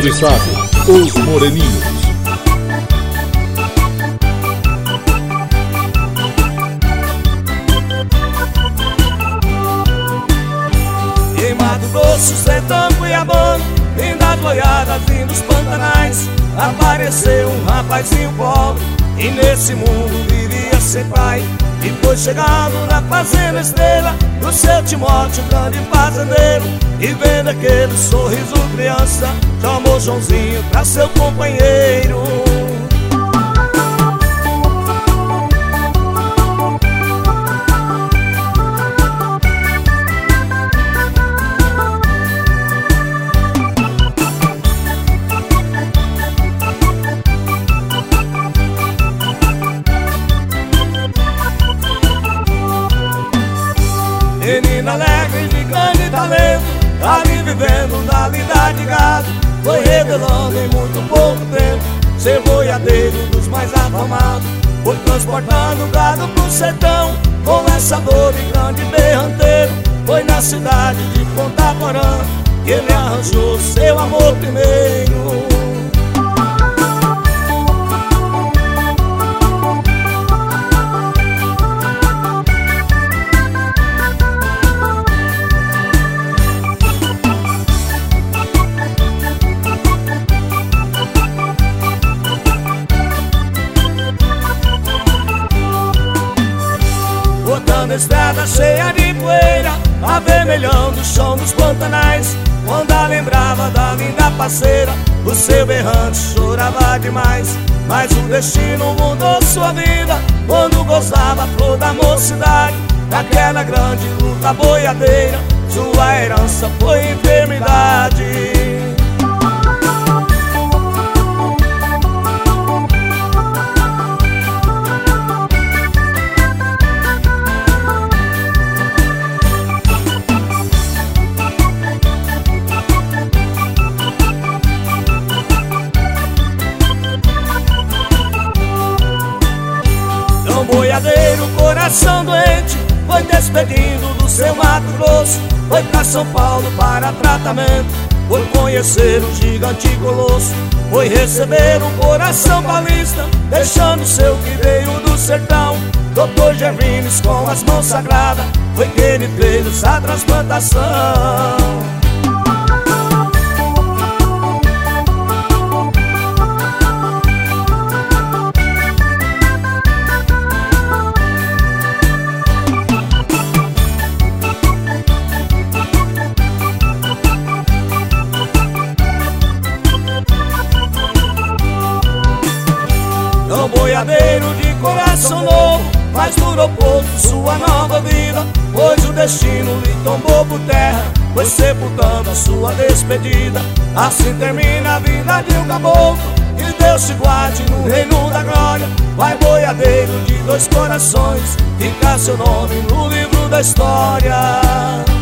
Entrevistado, Os Moreninhos. Em Mato Grosso, sertão cuiabano, lindas boiadas, lindos pantanais, apareceu um rapazinho pobre e nesse mundo vivia sem pai. E foi chegando na fazenda Estrela do seu Timóteo, grande fazendeiro, e vendo aquele sorriso criança, chamou Joãozinho pra seu companheiro. Menina alegre de grande talento, ali vivendo na lida de gado, foi revelando em muito pouco tempo ser boiadeiro dos mais afamados. Foi transportando gado pro sertão, conversador e grande berranteiro. Foi na cidade de Ponta Porã que ele arranjou seu amor primeiro. Botando estrada cheia de poeira, avermelhando o chão dos pantanais. Quando a lembrava da linda parceira, o seu berrante chorava demais. Mas o destino mudou sua vida quando gozava a flor da mocidade. Naquela grande luta boiadeira, sua herança foi enfermidade. Um boiadeiro, coração doente, foi despedindo do seu Mato Grosso. Foi pra São Paulo para tratamento, foi conhecer o gigante colosso. Foi receber um coração paulista, deixando seu que veio do sertão. Dr. Gervines com as mãos sagradas, foi que ele fez essa transplantação. Um boiadeiro de coração novo, mas durou pouco sua nova vida, pois o destino lhe tombou por terra, foi sepultando a sua despedida. Assim termina a vida de um caboclo, que Deus te guarde no reino da glória. Vai boiadeiro de dois corações, fica seu nome no livro da história.